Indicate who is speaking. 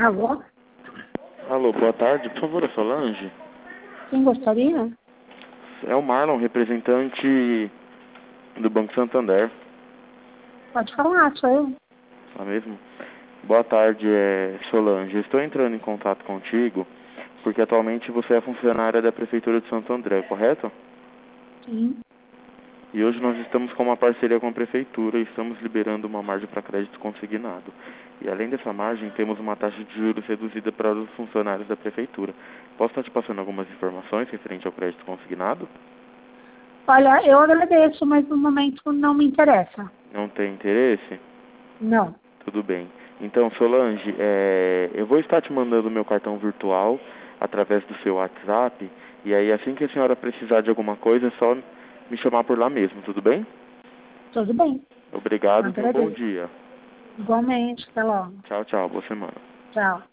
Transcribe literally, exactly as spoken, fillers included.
Speaker 1: Alô?
Speaker 2: Alô, boa tarde. Por favor, a Solange?
Speaker 1: Quem gostaria?
Speaker 2: É o Marlon, representante do Banco Santander.
Speaker 1: Pode falar, sou eu.
Speaker 2: Não é mesmo? Boa tarde, é Solange. Eu estou entrando em contato contigo porque atualmente você é funcionária da Prefeitura de Santo André, correto?
Speaker 1: Sim.
Speaker 2: E hoje nós estamos com uma parceria com a Prefeitura e estamos liberando uma margem para crédito consignado. E além dessa margem, temos uma taxa de juros reduzida para os funcionários da Prefeitura. Posso estar te passando algumas informações referente ao crédito consignado?
Speaker 1: Olha, eu agradeço, mas no momento não me interessa.
Speaker 2: Não tem interesse?
Speaker 1: Não.
Speaker 2: Tudo bem. Então, Solange, é, eu vou estar te mandando o meu cartão virtual através do seu WhatsApp. E aí, assim que a senhora precisar de alguma coisa, é só me chamar por lá mesmo, tudo bem?
Speaker 1: Tudo bem.
Speaker 2: Obrigado e tenha um bom
Speaker 1: Agradeço.
Speaker 2: dia.
Speaker 1: Igualmente. Até logo.
Speaker 2: Tchau, tchau. Boa semana.
Speaker 1: Tchau.